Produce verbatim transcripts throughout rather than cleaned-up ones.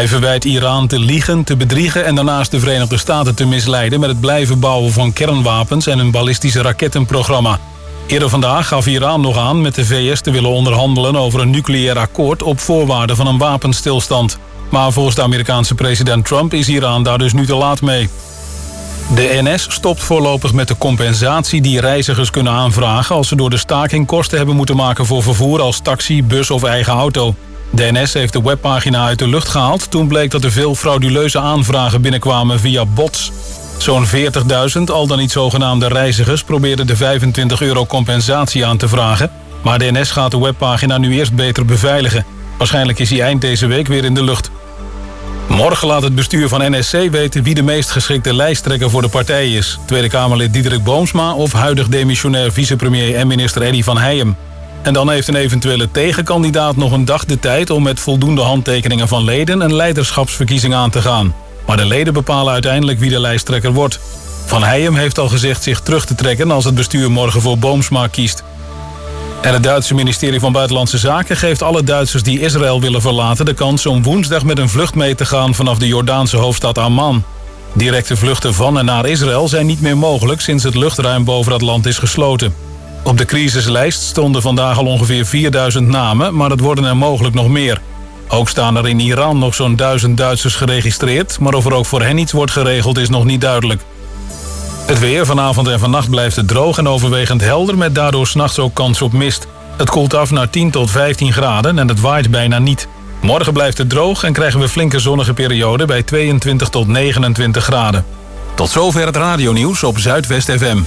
Hij verwijt Iran te liegen, te bedriegen en daarnaast de Verenigde Staten te misleiden met het blijven bouwen van kernwapens en een ballistische rakettenprogramma. Eerder vandaag gaf Iran nog aan met de V S te willen onderhandelen over een nucleair akkoord op voorwaarde van een wapenstilstand. Maar volgens de Amerikaanse president Trump is Iran daar dus nu te laat mee. De N S stopt voorlopig met de compensatie die reizigers kunnen aanvragen als ze door de staking kosten hebben moeten maken voor vervoer als taxi, bus of eigen auto. De N S heeft de webpagina uit de lucht gehaald toen bleek dat er veel frauduleuze aanvragen binnenkwamen via bots. Zo'n veertigduizend al dan niet zogenaamde reizigers probeerden de vijfentwintig euro compensatie aan te vragen. Maar de N S gaat de webpagina nu eerst beter beveiligen. Waarschijnlijk is hij eind deze week weer in de lucht. Morgen laat het bestuur van N S C weten wie de meest geschikte lijsttrekker voor de partij is. Tweede Kamerlid Diederik Boomsma of huidig demissionair vicepremier en minister Eddy van Heijem. En dan heeft een eventuele tegenkandidaat nog een dag de tijd om met voldoende handtekeningen van leden een leiderschapsverkiezing aan te gaan. Maar de leden bepalen uiteindelijk wie de lijsttrekker wordt. Van Heijem heeft al gezegd zich terug te trekken als het bestuur morgen voor Boomsma kiest. En het Duitse ministerie van Buitenlandse Zaken geeft alle Duitsers die Israël willen verlaten de kans om woensdag met een vlucht mee te gaan vanaf de Jordaanse hoofdstad Amman. Directe vluchten van en naar Israël zijn niet meer mogelijk sinds het luchtruim boven dat land is gesloten. Op de crisislijst stonden vandaag al ongeveer vierduizend namen, maar dat worden er mogelijk nog meer. Ook staan er in Iran nog zo'n duizend Duitsers geregistreerd, maar of er ook voor hen iets wordt geregeld is nog niet duidelijk. Het weer, vanavond en vannacht blijft het droog en overwegend helder met daardoor 's nachts ook kans op mist. Het koelt af naar tien tot vijftien graden en het waait bijna niet. Morgen blijft het droog en krijgen we flinke zonnige perioden bij tweeëntwintig tot negenentwintig graden. Tot zover het radionieuws op Zuidwest F M.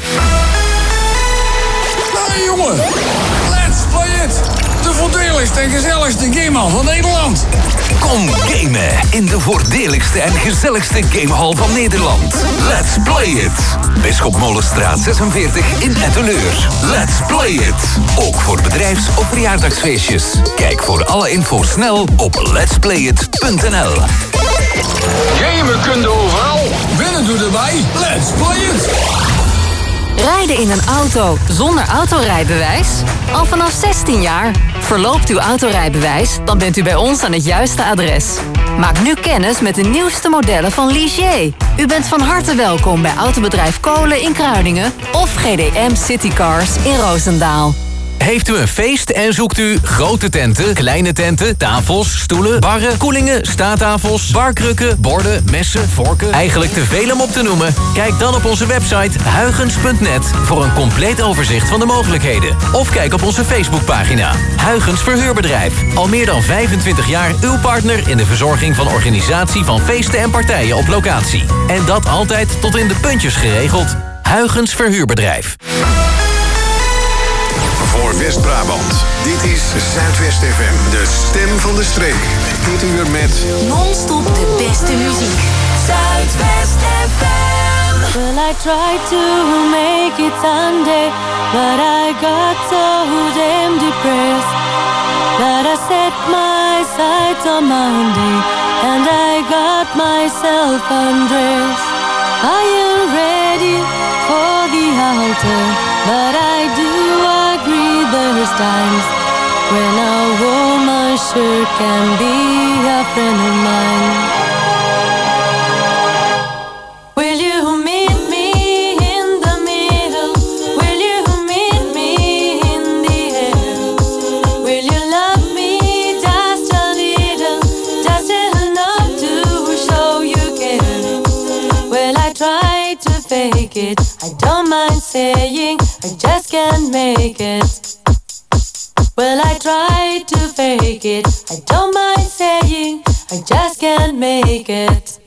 Hey jongen, let's play it! De voordeligste en gezelligste gamehal van Nederland. Kom gamen in de voordeligste en gezelligste gamehal van Nederland. Let's play it! Bisschop Molenstraat zesenveertig in Etteleur. Let's play it! Ook voor bedrijfs- of verjaardagsfeestjes. Kijk voor alle info snel op letsplayit punt n l. Gamen kun je overal, winnen doe erbij. Let's play it! Rijden in een auto zonder autorijbewijs? Al vanaf zestien jaar. Verloopt uw autorijbewijs, dan bent u bij ons aan het juiste adres. Maak nu kennis met de nieuwste modellen van Ligier. U bent van harte welkom bij Autobedrijf Kolen in Kruiningen of G D M Citycars in Roosendaal. Heeft u een feest en zoekt u grote tenten, kleine tenten, tafels, stoelen, barren, koelingen, staattafels, barkrukken, borden, messen, vorken? Eigenlijk te veel om op te noemen? Kijk dan op onze website huygens punt net voor een compleet overzicht van de mogelijkheden. Of kijk op onze Facebookpagina. Huygens Verhuurbedrijf. Al meer dan vijfentwintig jaar uw partner in de verzorging van organisatie van feesten en partijen op locatie. En dat altijd tot in de puntjes geregeld. Huygens Verhuurbedrijf. Voor West-Brabant. Dit is Zuidwest F M, de stem van de streek. Dit uur met non-stop de beste muziek. Zuidwest F M. Well, I tried to make it Sunday, but I got so damn depressed that I set my sights on Monday and I got myself undressed. I am ready for the altar, but I do agree there's times when a woman sure can be a friend of mine. Will you meet me in the middle? Will you meet me in the air? Will you love me just a little, just enough to show you care? Well, I try to fake it, I don't mind saying I just can't make it. Well, I try to fake it, I don't mind saying I just can't make it.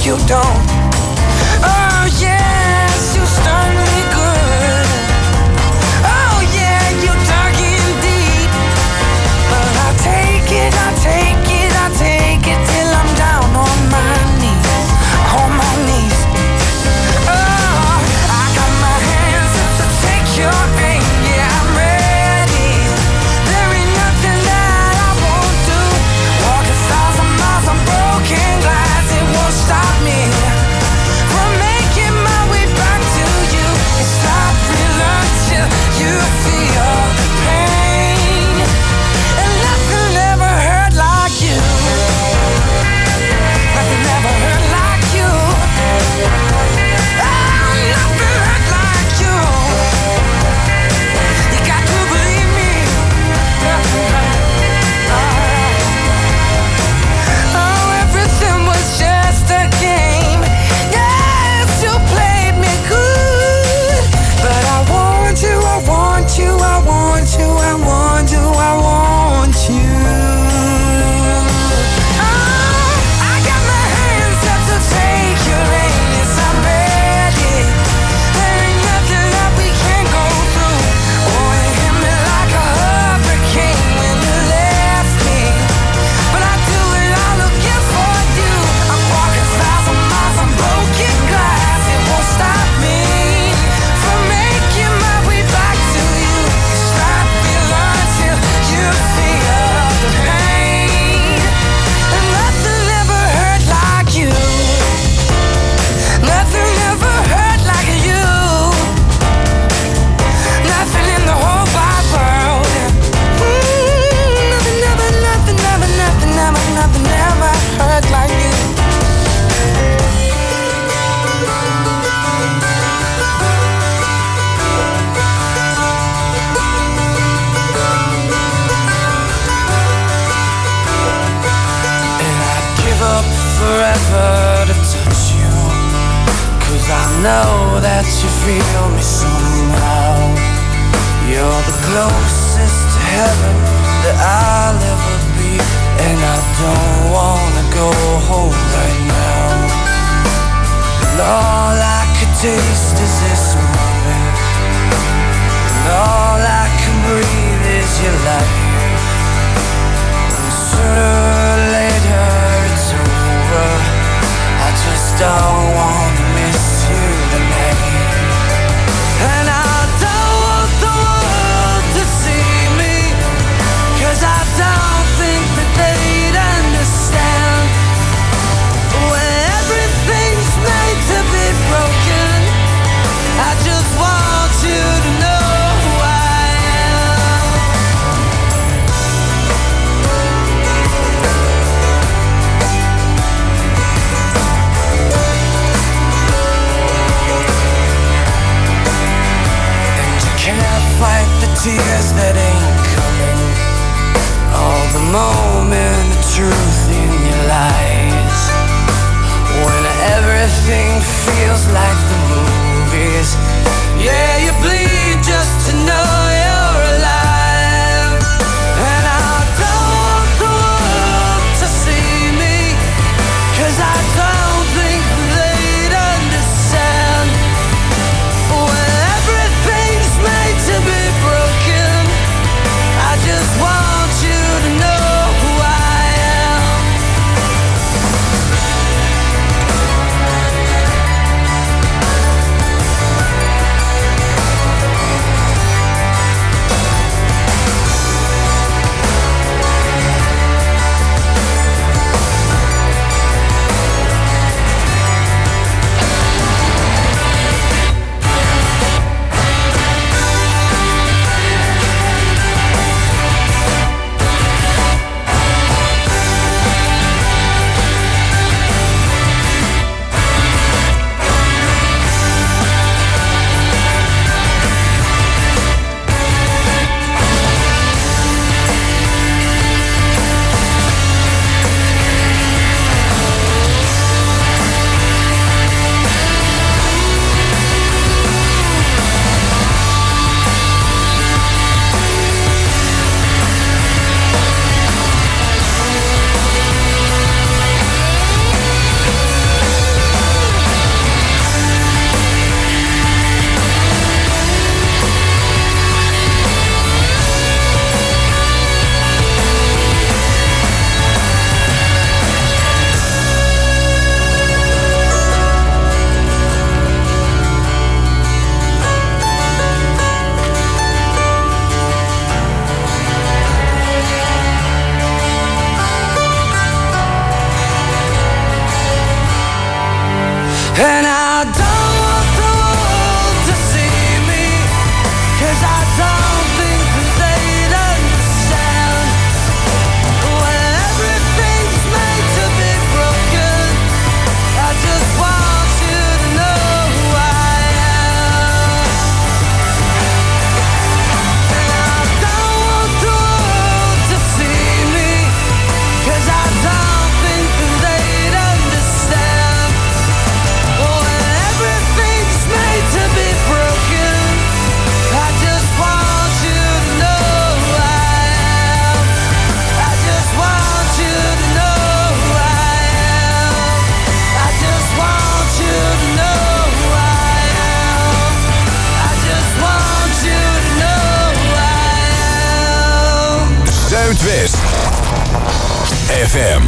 you don't. Oh yes, you stun me good. Oh yeah, you dug in deep. But I'll take it, I'll take it, I'll take it till I'm down on my knees, on my knees. Oh, I got my hands up to take your pain. Yeah, I'm ready. There ain't nothing that I won't do. Walk a thousand miles on broken glass, it won't stop me from making my way back to you. It's not real until you feel the pain, and nothing ever hurt like you. Nothing ever hurt like you. Oh, nothing hurt like you. You got to believe me. Oh, everything was just a game. Yes, you played me good, but I want you, I want you, I want you, I want you, I want you. Oh, I got my hands up to take your aim. Yes, I'm ready. There ain't nothing that we can't go through. Oh, it hit me like a hurricane when you left me, but I do it all again for you. I'm walking thousand miles on broken glass, it won't stop me from making my way back to you. It's not real until you feel the pain, and nothing ever hurt like you. Nothing ever hurt like you. Nothing in the whole wide world. Mm, nothing ever, nothing ever, nothing ever, nothing ever hurt like you. And I'd give up forever to touch you, 'cause I know that you feel me somehow. You're the closest to heaven that I'll ever be, and I don't wanna go home right now. And all I could taste is this moment, and all I can breathe is your light. And sooner or later it's over. I just don't wanna miss you tonight. And I don't want the world to see me, 'cause I don't think that they'd understand. When everything's made to be broken, F M.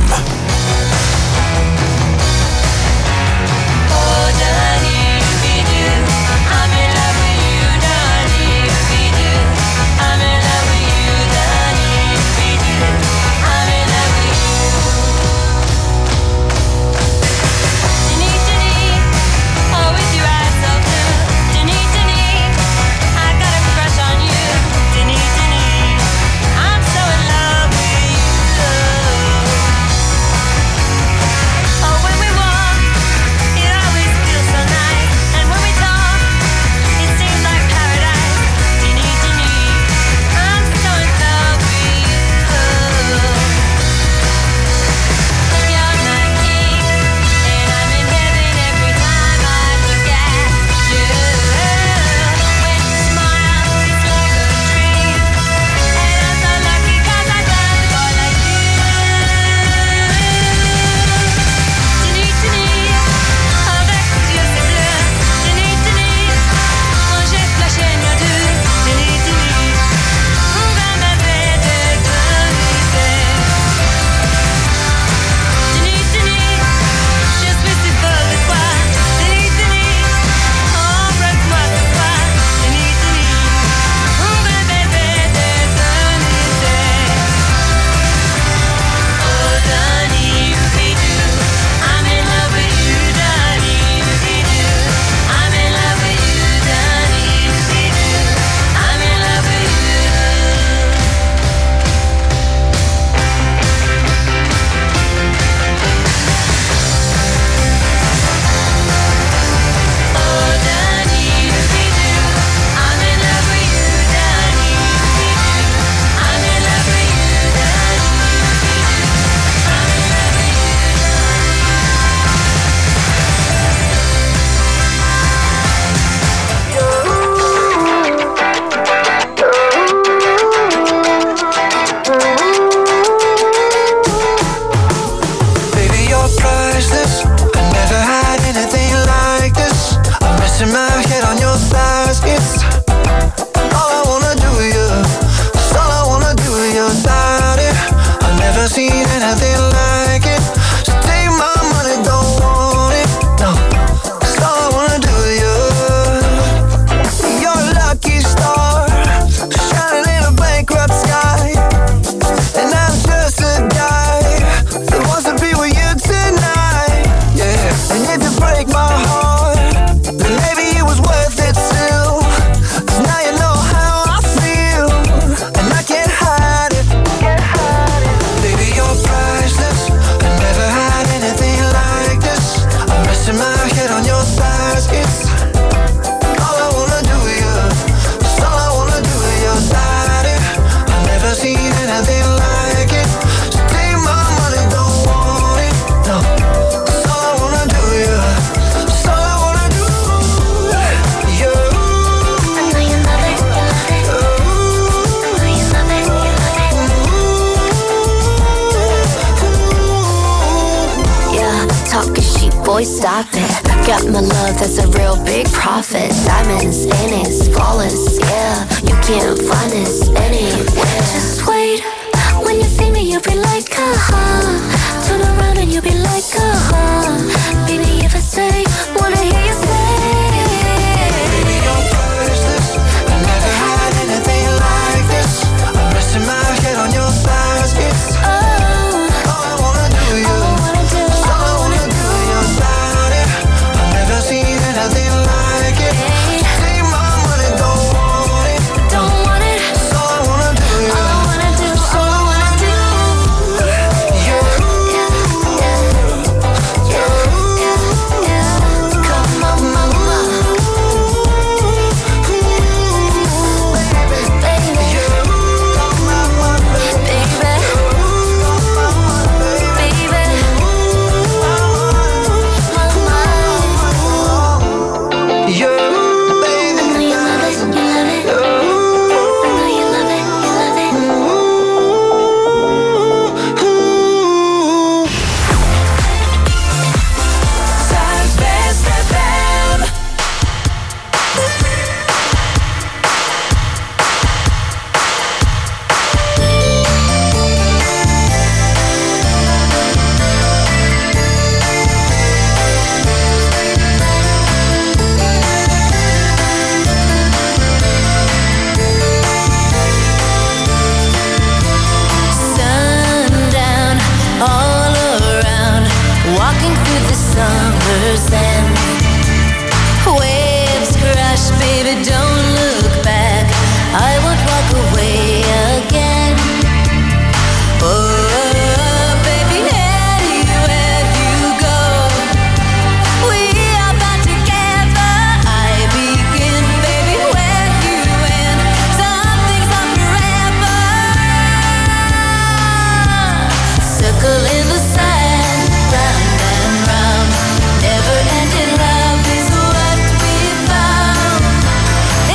boy, stop it. Got my love, that's a real big profit. Diamonds in it, flawless, yeah. You can't find us anywhere. Just wait, when you see me, you'll be like, uh-huh. Turn around and you'll be like, uh-huh. Baby, if I say, wanna hear you say, baby, you're priceless. I never had anything like this. I'm resting my head on your thighs, it's oh. Take my money, don't want it. Don't want it. All I wanna do, all I wanna do. summer's end. Waves crash, baby, don't look back. I won't walk away again. Oh, baby, anywhere you go, we are bound together. I begin, baby, where you end. Some things are forever. Circle in the sand, round and round. Never ending love is what we found.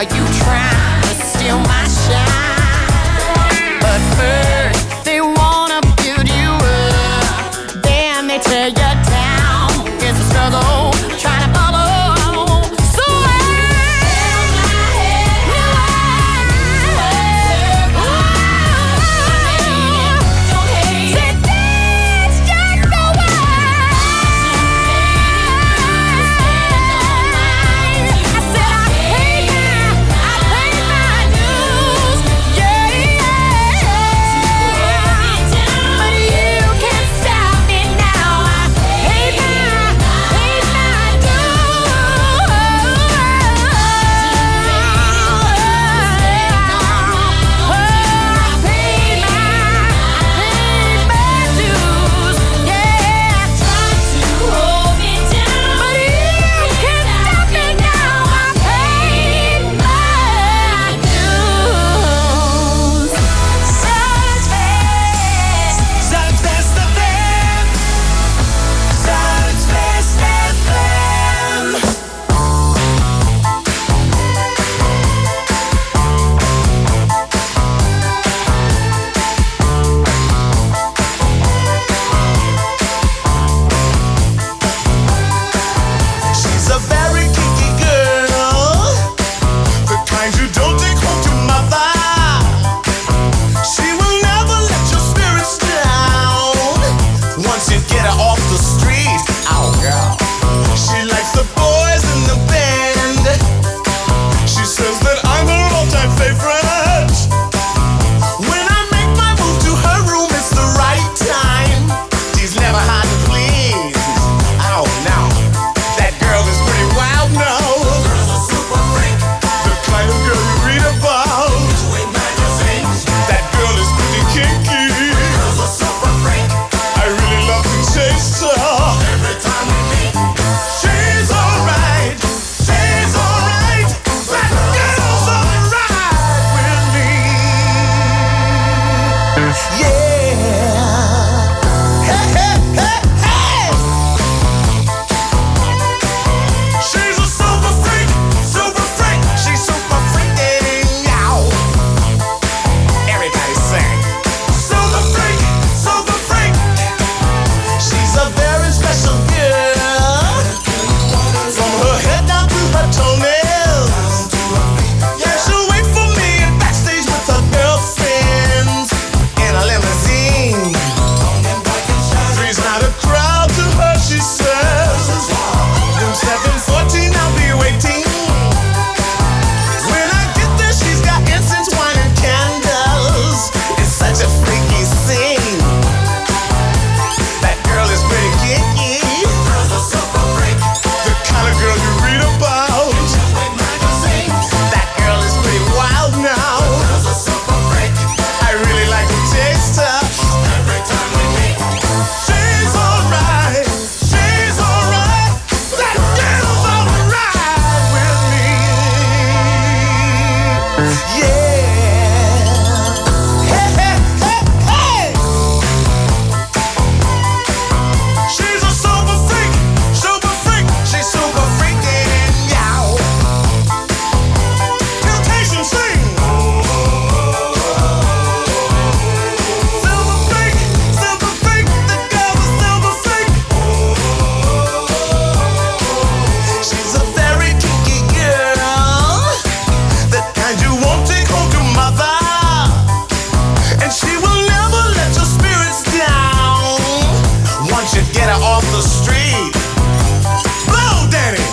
Are you trying to steal my shine? But first, they wanna build you up, then they tear you down. It's a struggle, trying to follow. So I held my head high. Don't hate. Said that's just the way. I said I paid my, I paid my dues. Yeah, yeah. But you can't stop me now. I paid my, paid my dues. Oh, I paid my, I paid my dues. Yeah. Try to hold me down, but you can't stop me now. I paid my dues. Zuidwest. Zuidwest F M. Zuidwest F M. She's a very kinky girl, the kind you don't take home to mother. She will never let your spirits down once you get her off the street. Oh, girl. She likes the boys in the band. She says that I'm her all-time favorite. When I make my move to her room, it's the right time. She's never hard to please. Oh, no. That girl is pretty wild now. Girl's a super freak. The kind of girl you read about. That girl is pretty kinky. Girl's a super freak. I really love to taste her. Every time we meet, she's alright. She's alright. That girl's alright with me. Yeah. Hey, hey, hey, hey. She's a super freak, super freak. She's super freaking out. Everybody sing. Super freak, super freak. She's a very special girl. From her head down to her toenails. Yeah, she'll wait for me in backstage with her girlfriends in a limousine. Three's not a crowd to her, she says. Room seven fourteen, I'll be waiting. When I get there, she's got incense, wine, and candles. It's such a freaky scene. That girl is pretty kinky. Girl's a super freak. The kind of girl you read about. That girl is pretty wild now. Girl's a super freak. I really like to taste her. Every time we meet, she's alright. She's alright. That girl's alright with me. Yeah. Hey, hey, hey, hey. She's a super freak, super freak. She's super freaking out. Temptation sing. Silver freak, silver freak. The girl's a silver freak. She's a very kinky girl, the kind you won't take home to mother. And she will never let your spirits down once you get her off the street. Blow, Danny.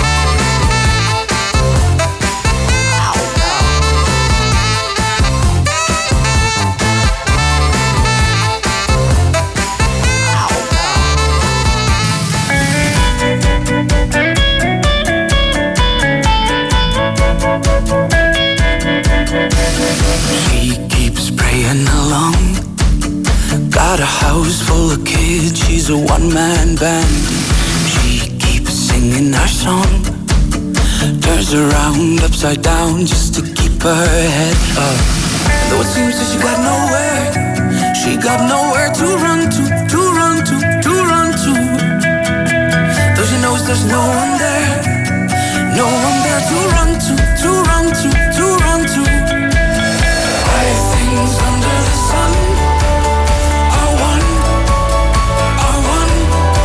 She keeps praying along. Got a house full of kids, she's a one-man band. She keeps singing her song. Turns around upside down just to keep her head up. Though it seems that she got nowhere, she got nowhere to run to, to run to, to run to. Though she knows there's no one there, no one there to run to, to to run to, to run to. All things under the sun are one, are one.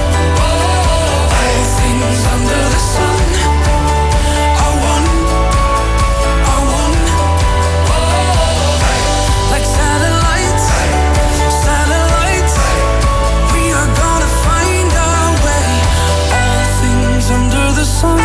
All things under the sun are one, are one. Like satellites, satellites, we are gonna find our way. All things under the sun.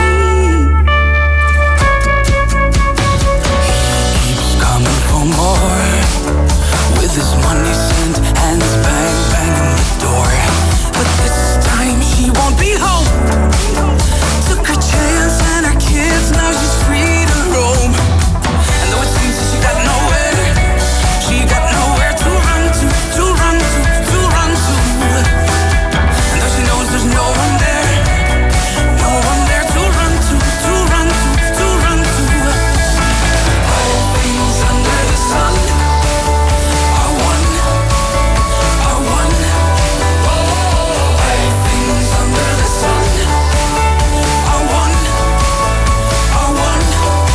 More with his money sent, hands bang banging the door. But this time she won't be home. Took her chance and her kids, now she's free to roam. And though it seems that she got nowhere, she got nowhere to run to, to run to, to run to. And though she knows there's no one there, no one there to run to, to run to, to run to. All things under the sun are one, are one. All things under the sun are one, are one.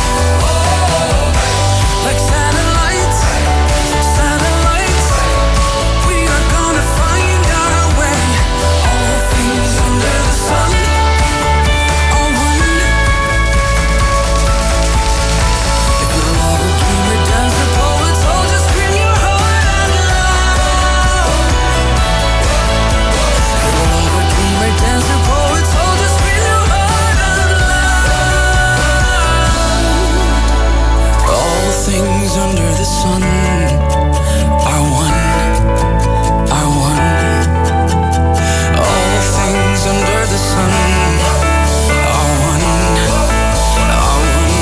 Like satellites, satellites, we are gonna find our way. All things under the sun are one. If you're a lover, dreamer, dancer, poet, soldier, scream your heart out loud. If you're a lover, dreamer, dancer, poet, soldier, scream your heart out loud. All things under the sun are one, are one. All things under the sun are one, are one.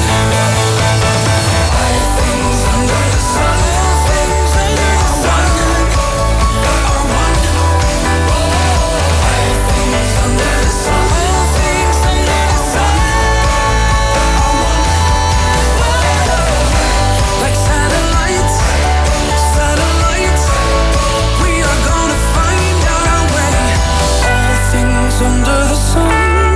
All things under the sun, things under the sun are one. All things under the sun, things under the sun are one. Like satellites, satellites, we are gonna find our way. All things under the sun.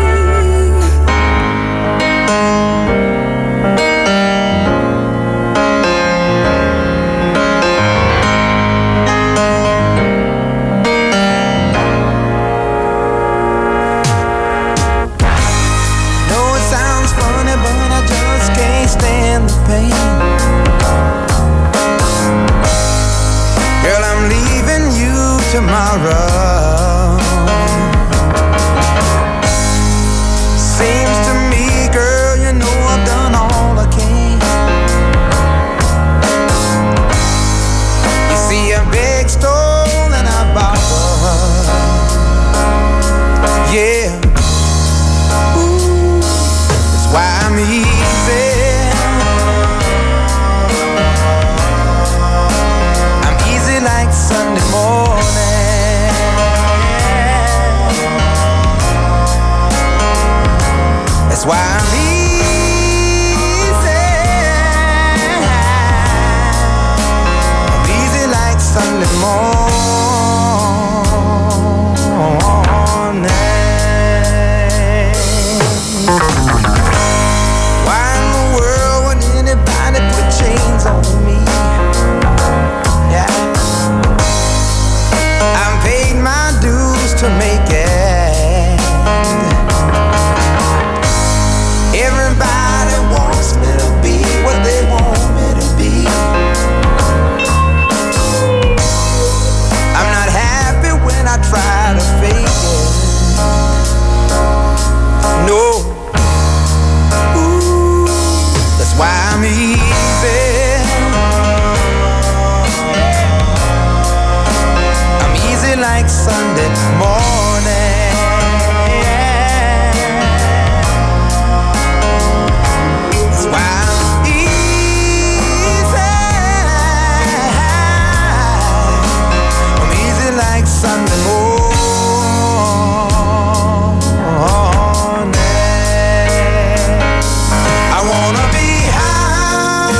Know it sounds funny, but I just can't stand the pain. Girl, I'm leaving you tomorrow. Seems to me, girl, you know I've done all I can. You see a big stone and I borrow. Yeah. Ooh, that's why I'm easy. I'm easy like Sunday morning. That's why I'm easy. I'm easy like Sunday morning. Why in the world would anybody put chains on me? Yeah. I've paid my dues to make it. Everybody wants me to be what they want me to be. I'm not happy when I try to fake it. No. Ooh, that's why I'm easy. I'm easy like Sunday morning. That's why I'm easy. I'm easy like Sunday morning. I wanna be high.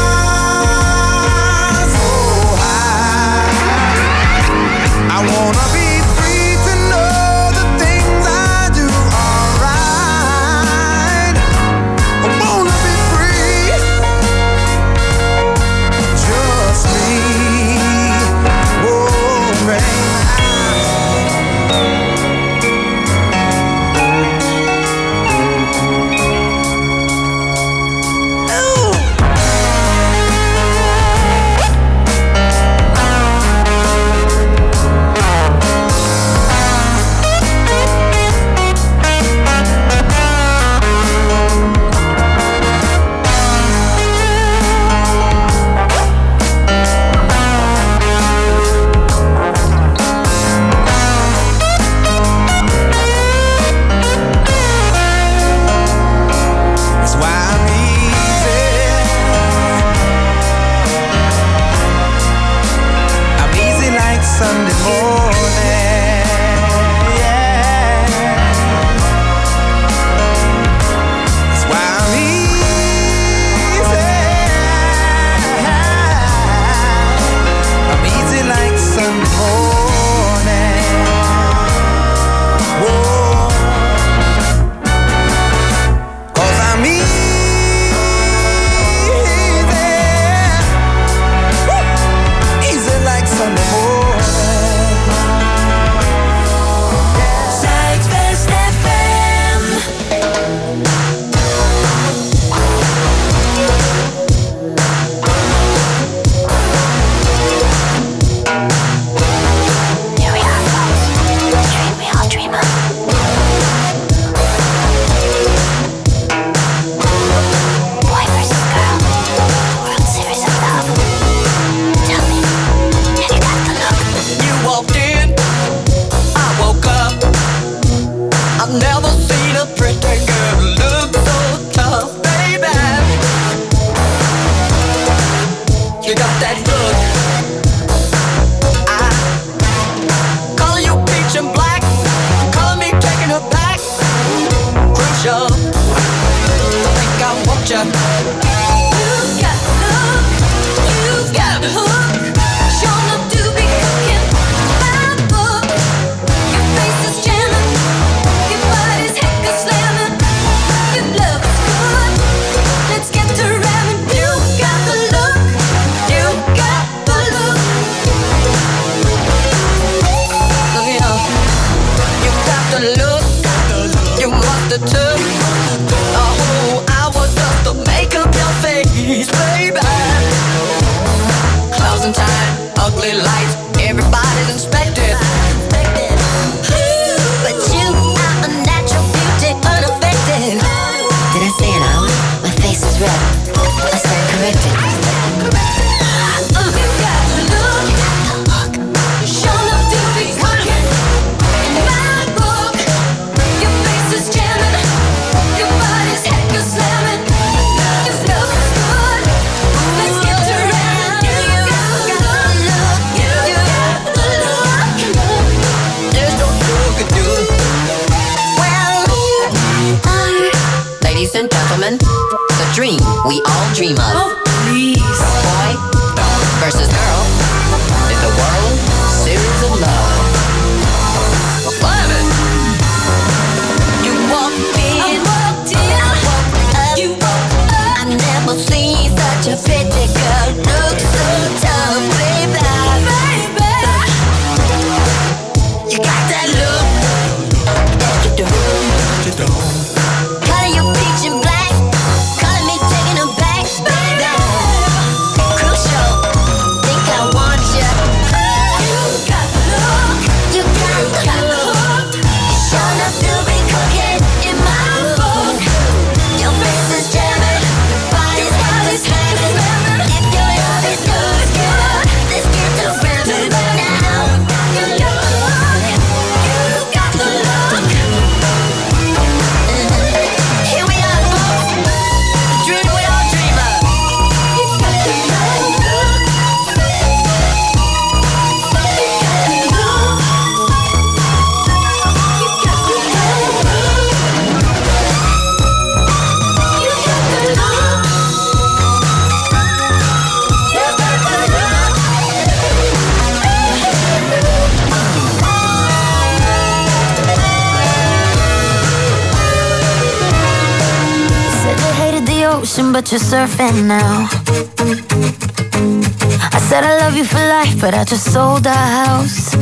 You got that look. I call you peach and black. Call me taking her back. Crucial. I think I want you. You've got the look. You've got the hook. Sure enough to be cooking my book. Your face is jamming. Your body's heck is slamming. Your love is good. Let's get to ramming. You got the look. You got the look. Look here. You got the look. You must have took a whole hour just to make up your face, baby. Clouds and time, ugly lights, everybody's inspected. But you are a natural beauty, unaffected. Did I say it out? My face is red. I stand corrected. You got the look. Sure enough to be cooking my book. Your face is jamming. Your body's heck is slamming. Your love is good. Let's get to ramming. You got the look. You got the look. There's no you could do. Well, ladies and gentlemen, the dream we all dream of. Oh, please. Boy versus girl in the World Series of Love. Slam it! You walked in, I walked in. I walked up. You woke up. I never seen such a pretty girl look so tough, baby. Baby. You got that look. Yes, you do. Color you peach and black. Color me taking them back, baby. Crucial. Think I want you. You got the look. You got the look. Sure enough to be cooking in my book. Your face is jamming. Body's head is slamming. If your love is good, good. Let's get to ramming now. You got the look. You got the look. Here we are, folks. The dream we all dream of. You got the look. Said you hated the ocean, but you're surfing now. I said I love you for life, but I just sold our house.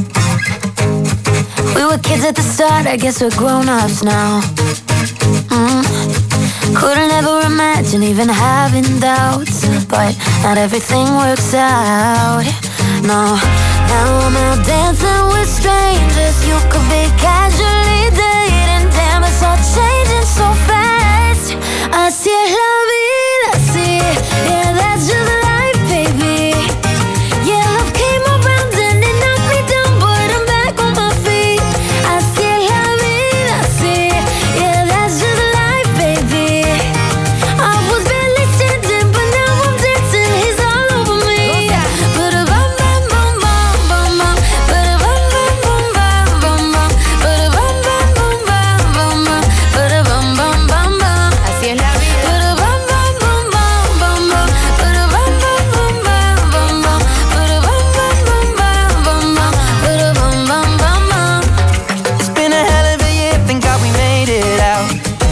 We were kids at the start, I guess we're grown-ups now. Mm. Couldn't ever imagine even having doubts, but not everything works out. No, now I'm out dancing with strangers. You could be casually dating. Damn, it's all changing so fast. Así es la vida, sí. Yeah, that's just life, baby. Yeah, love came around and it knocked me down, but I'm back on my feet. Así es la vida, sí. Yeah, that's just life, baby. I was barely standing, but now I'm dancing. He's all over me. Ba-da-bum, bum, bum, bum, bum, bum. Ba-da-bum, bum, bum, bum, bum, bum. Ba-da-bum, bum, bum, bum, bum, bum. Ba-da-bum, bum, bum, bum. Así es la vida. Ba-da-bum, bum, bum, bum, bum, bum. Ba-da-bum, bum, bum, bum, bum, bum. Ba-da-bum, bum, bum, bum, bum, bum. Ba-da-bum, bum, bum, bum. It's been a hell of a year, thank God we made it out.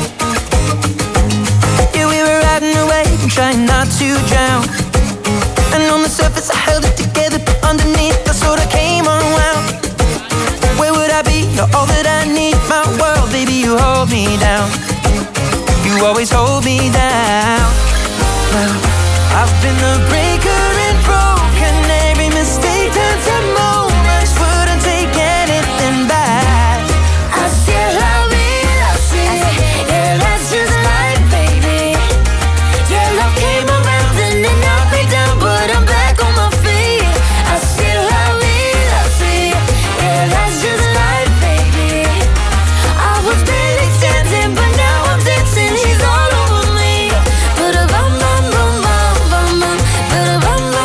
Yeah, we were riding away and trying not to drown. And on the surface I held it together, but underneath I sort of came unwound. Where would I be? You're all that I need, my world, baby, you hold me down. You always hold me down. Well, I've been the breaker and broken. Every mistake turns to moments. Wouldn't take anything back. Así es la vida, sí. Yeah, that's just life, baby. Yeah, love came around and it knocked me down, but I'm back on my feet. Así es la vida, sí. Yeah, that's just life, baby. I was barely standing, but now I'm dancing. He's all over me. Ba-da-bum, bum, bum, bum, bum, bum. Ba-da-bum,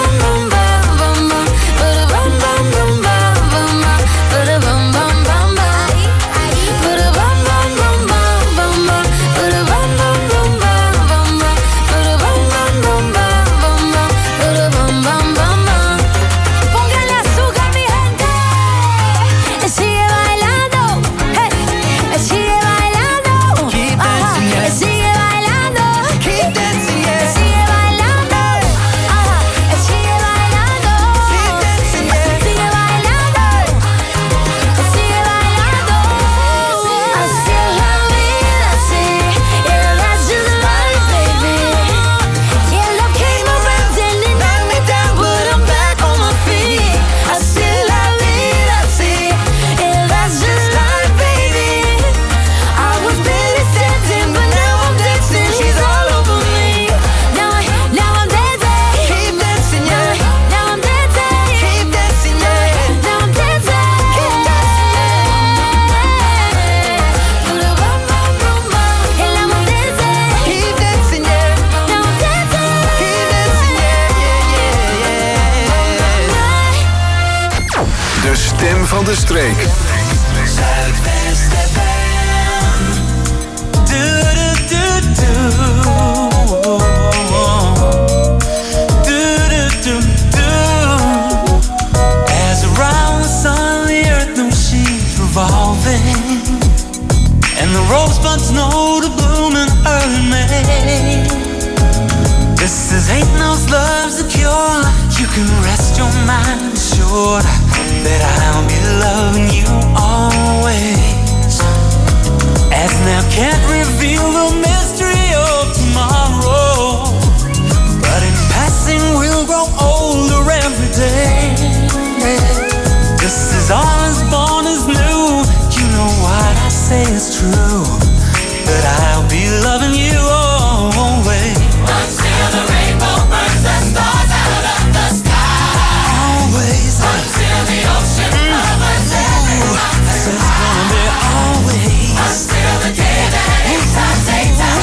van de streek. Zuidwest F M. Do do do do. Do do do do. As around the sun, the earth knows she's revolving, and the rosebuds know to bloom in early May. This is ain't no love's the cure. You can rest your mind assured that I'll be loving you always. As now can't reveal the mystery of tomorrow, but in passing we'll grow older every day. This is all as born as new. You know what I say is true, that I'll be loving you always. Until the rainbow burns the stars out of the sky. Always. Until the ocean covers every mountain. It's gonna be always. Until the day that it's our daytime.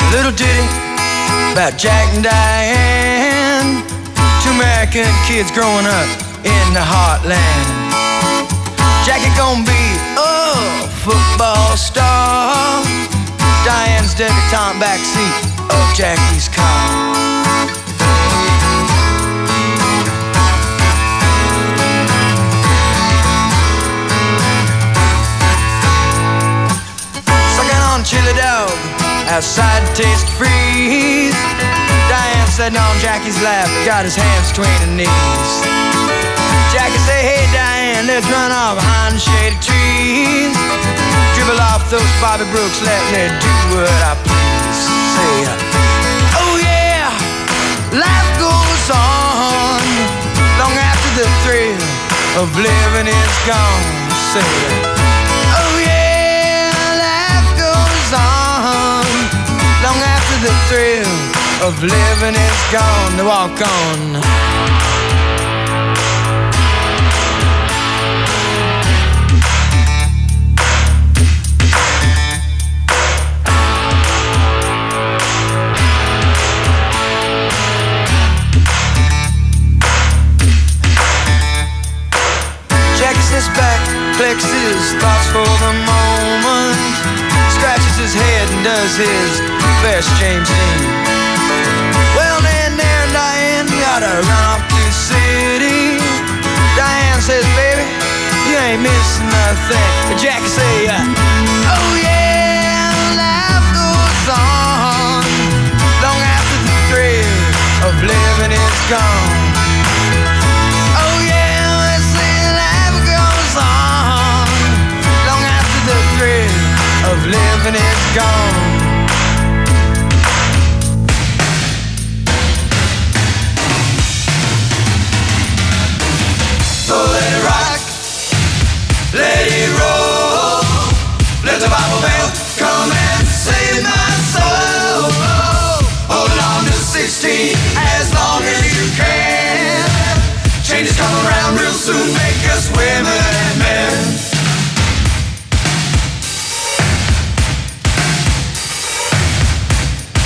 Little ditty about Jack and Diane, two American kids growing up in the heartland. Jackie gonna be a football star. Diane's debutante backseat of Jackie's car. Sucking on chili dog outside Taste Freeze. Diane sitting on Jackie's lap, got his hands between her knees. Jackie say, hey Diane, let's run off behind the shady trees. Dribble off those Bobby Brooks, let me do what I please. Say, oh yeah, life goes on long after the thrill of living is gone. Say, oh yeah, life goes on long after the thrill of living is gone. To walk on. His back, flexes thoughts for the moment, scratches his head and does his best James Dean. Well then there Diane, you gotta run off to the city. Diane says, baby, you ain't missing nothing. But Jackie say, uh, oh yeah, life goes on long after the thrill of living is gone. Of living is gone. So let it rock, let it roll. Let the Bible bell come and save my soul. Hold on to sixteen as long as you can. Changes come around real soon, make us women